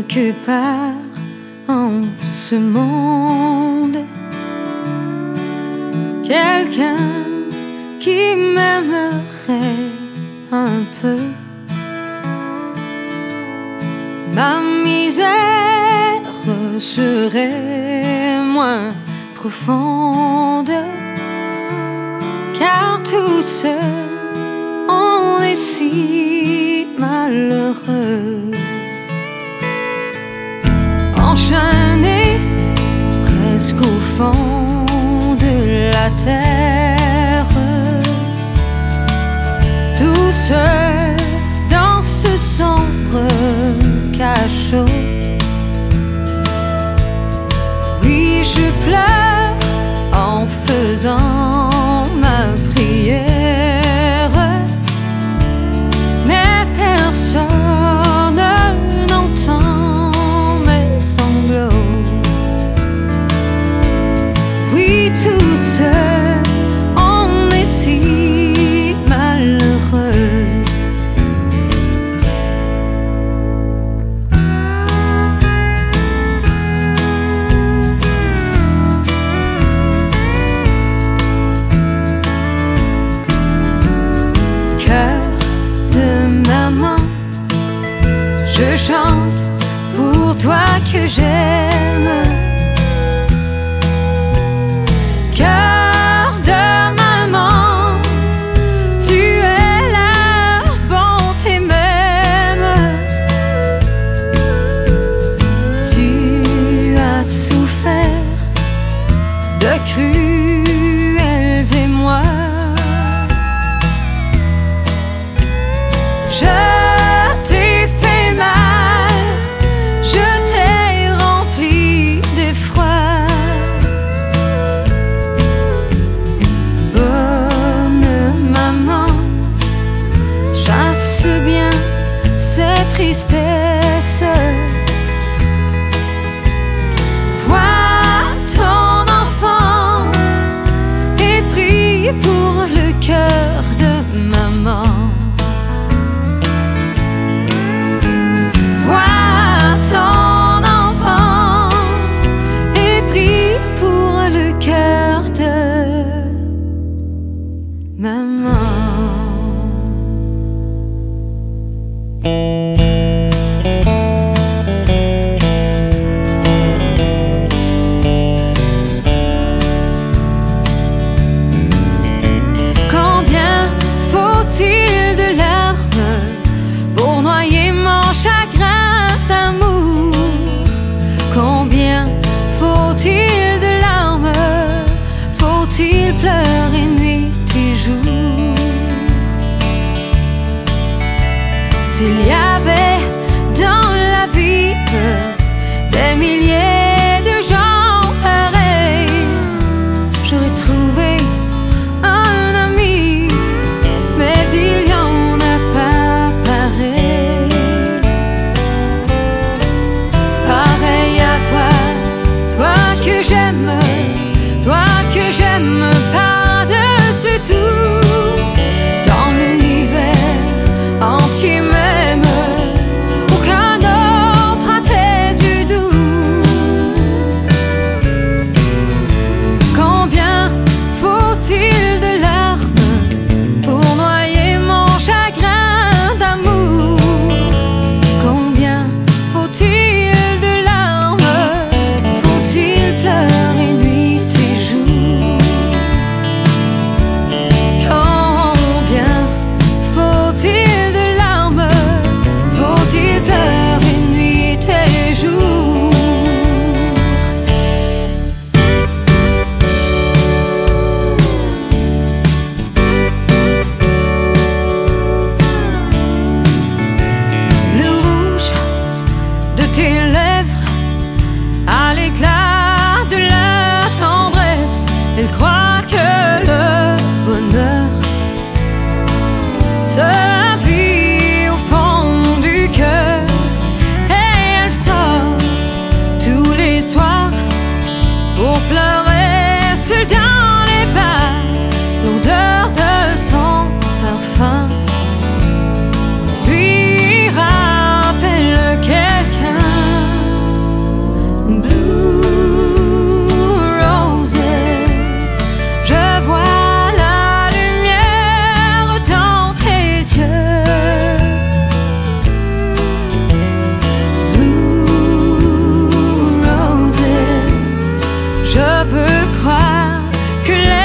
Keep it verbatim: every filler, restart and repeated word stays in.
quelque part en ce monde, quelqu'un qui m'aimerait un peu. Ma misère serait moins profonde, car tout seul on est si malheureux. Enchaîné presque au fond de la terre, tout seul dans ce sombre cachot. Oui, je pleure en faisant ma prière, mais personne n'entend mes sanglots. Oui, tout seul, on est si malheureux. Cœur de maman, je chante pour toi que j'aime. Cœur de maman, tu es la bonté même. Tu as souffert de cruels émois. Je t'ai fait mal, je t'ai rempli d'effroi. Bonne maman, chasse bien cette tristesse. Vois ton enfant et prie pour le cœur de maman. Maman. Combien faut-il de larmes pour noyer mon chagrin d'amour? Combien faut-il de larmes? Faut-il pleurer nuit et jour? S'il y avait dans la vie des milliers de gens pareils, j'aurais trouvé un ami, mais il y en a pas pareil. Pareil à toi, toi que j'aime, toi que j'aime par-dessus tout. Dans l'univers entier même, aucun autre à tes yeux doux. Combien faut-il de larmes pour noyer mon chagrin d'amour? Combien faut-il de larmes? Faut-il pleurer nuit et jour? Je veux croire que